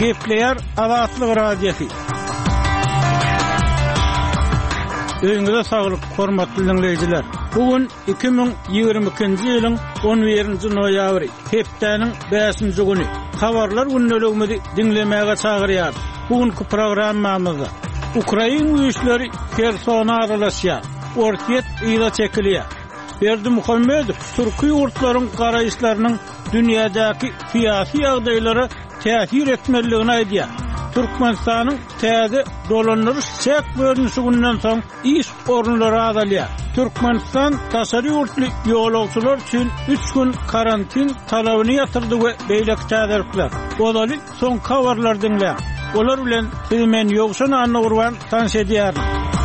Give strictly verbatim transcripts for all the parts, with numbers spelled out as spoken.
Kepler Azatlyk radiosu. Öňüňizde saglyk, hormatly dinleýijiler. Bugün iki bin ýygrimi ikinji ýylyň on birinji noýabry, hepdeniň beşinji güni. Habarlar günnäligimizi dinlemäge çagyrýar. Bugünkü programmamyzda Ukraina güýçleri Hersona aralaşýar. Ortiýet ýyla çekilýär. Berdi Muhammedow Türkiýe urtlaryň garaýşlarynyň dünýädäki syýasy ýagdaýlara täsir etmeligini aýdýar. Türkmenistanyň täze dolanýaryş çek bölünüşi günden soň iş ornulary azalýar. Türkmenistan taşary urtly ýolagçylar üçin üç gün karantin talabyny ýatyrdy we beýlek täzirlikler. Olaly soň habarlar dinleýär. Olar bilen men ýogşan anna urban tanış edýär.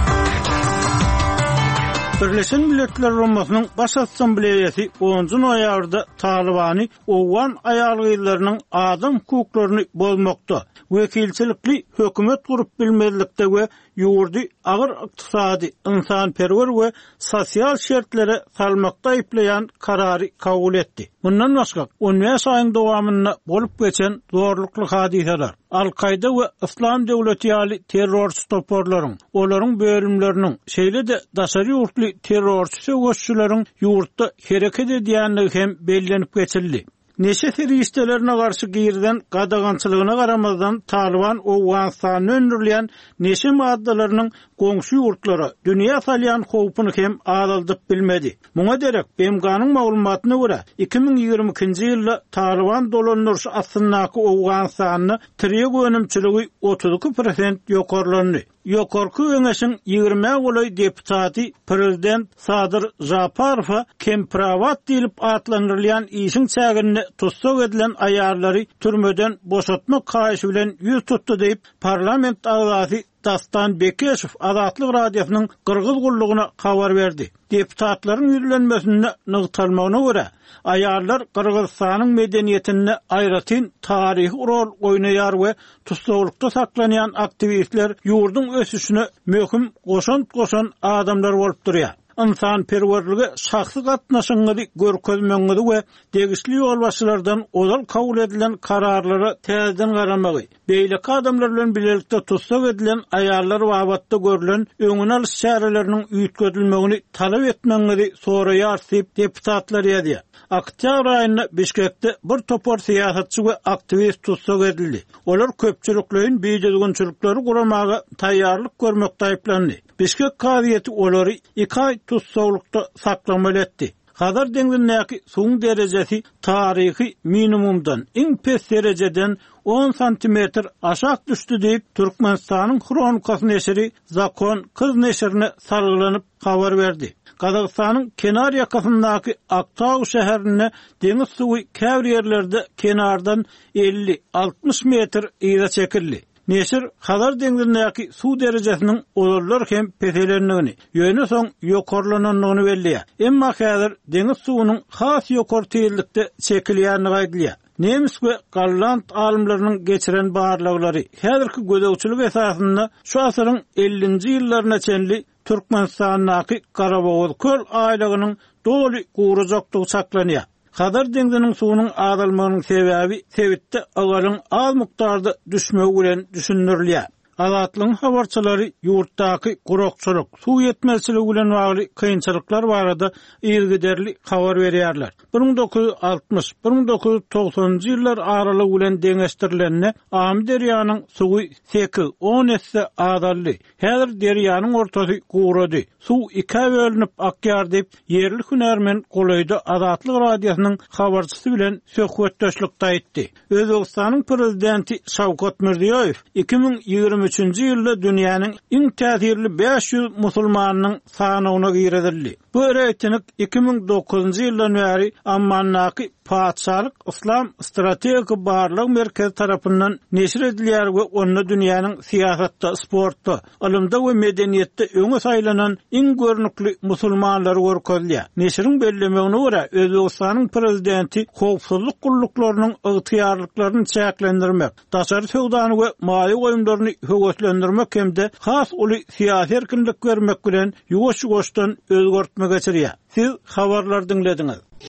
Birleşen Milletler Romasynyň baş assambleýasy onuncu noýabrda Talibany Owgan aýalgylarynyň adam hukuklaryny bozmakda, wekilçilikli hökümet gurup bilmezlikde we ýurdy agyr ykdysady, insanperwer we sosial şertlere salmakda aýplaýan karary kabul etdi. Bundan başga on beş aýyň dowamyna bolup geçen zorlukly hadiseler, Al-Qaida we Islam döwleti ýaly terrorist toporlaryň, olaryň bölümleriniň, şeýle de daşary urtly terrorist söwüşçülerin ýurtda hereket edýänligi hem bellenip geçildi. Neşe teröristlerine karşı girden qadağançylığına qaramazdan Taliban Owganistanyny öndürilýän neşe maddalarının goňşy ýurtlara dünýä salýan howpyny hem azaldyp bilmedi. Muňa derek B M G'nyň maglumatyna görä iki bin ýygrimi ikinji ýylda Taliban dolanýaryşy aslyndaky Owganistanyny tirek önümçiligi otuz iki prosent ýokarlandy. Ýokarky öňeşiň ýygrimi goly deputaty prezident Sadyr Japarow Kempravat diýilip atlandyrylýan işiň çägini tutsak edilen aýarlary türmeden boşatmak kaýşy bilen ýüz tutdy diýip parlament agzasy Dastan Bekesov Azatlyk radiosynyň Kyrgyz gullugyna habar berdi. Deputatlaryň ýüzlenmesine nygtalmagyna görä, aýarlar Kyrgyzstanyň medeniýetine aýratyn taryhy rol oýnaýar we tutsawlykda saklanýan aktivistler ýurdun ösüşine möhüm goşan-goşan adamlar bolup durýar. İnsan perwerligi şahsy gatnaşyňyzy görkezmeňizi we degişli ýolbaşçylardan ozal kabul edilen kararlara täzeden garamagy, beýleki adamlar bilen bilelikde tutsak edilen aýarlar wabatda görülen öňüne alyş şäherleriniň üýtgedilmegini talap etmeňizi soraýar diýip deputatlar ýadyar. Oktyabr aýynda Bişkekde bir topar syýasatçy we aktivist tutsak edildi. Olar köpçüliklerin beýdegünçilikleri guramaga taýýarlyk görmekde aýplandy. Bişkek kaziýeti olary iki aý tutsawlykda saklamaly etdi. Hazar deňdäki suň derejesi taryhy minimumdan iň pes derejeden on santimetr aşak düşdi diýip Türkmenistanyň Kronikasy neşri Zakon Kız neşrine sargylanyp habar berdi. Kazakstanyň kenar ýakasyndaky Aktau şäherine deňiz suwy käbir ýerlerde kenardan elli altmış metr ýyla çekildi. Neşir Hazar deňdäki suw derejesiniň olarlar hem peselenligini, ýöne soň ýokarlananlygyny belliýär. Emma häzir deňiz suwunyň has ýokar teýillikde çekilýänligi aýdylýar. Nemis we Gallant alimlerining geçiren barlaglary häzirki gözegçilik esasynda şu asyryň ellinji ýyllaryna çenli Türkmenistanyň Karabağ köl aýlygynyň doly gurajakdygy saklanýar. Hazar deňiziniň suwunyň azalmagynyň sebäbi sebitde agaryň az mukdarda düşmegi bilen düşündirilýär. Azatlyň habarçylary ýurtdaky gurakçylyk, suw ýetmezçiligi bilen bagly kynçylyklar barada ýergiderli habar berýärler. bir bin dokuz yüz altmış - bir bin dokuz yüz toksanyjy ýyllar aralygy bilen deňeşdirilenne Am derýanyň suwy sekiz on esse azaldy. Häzir derýanyň ortasy gurady. Suw iki bölünip akýar diýip ýerli hünärmen golaýda Azatlyk radiosynyň habarçysy bilen söhbetdeşlikde aýtdy. Özbegistanyň prezidenti Şawkat Mirziýoýew iki bin ýygrimi üçinji ýylda dünýäniň iň täsirli beş ýüz musulmanynyň sanawyna giredildi. Bu reytinglik iki bin dokuzunji ýyldan bäri Ammannaky Paçalyk İslam Strategik Barlyk Merkezi tarapyndan neşir edilýär we onda dünýäniň siýasatda, sportda, ilmde we medeniýetde öňe saýlanan iň görnükli musulmanlary görkezilýär. Neşiriň bellemegine görä Özbegistanyň prezidenti howpsuzlyk gullyklarynyň ygtyýarlyklaryny çäklendirmek, daşary sowdany we maýa goýumlaryny höwetlendirmek hemde has uly siýasy erkinlik bermek bilen ýuwaş-ýuwaşdan özgertme geçirýär. Siz habarlar dinlediňiz.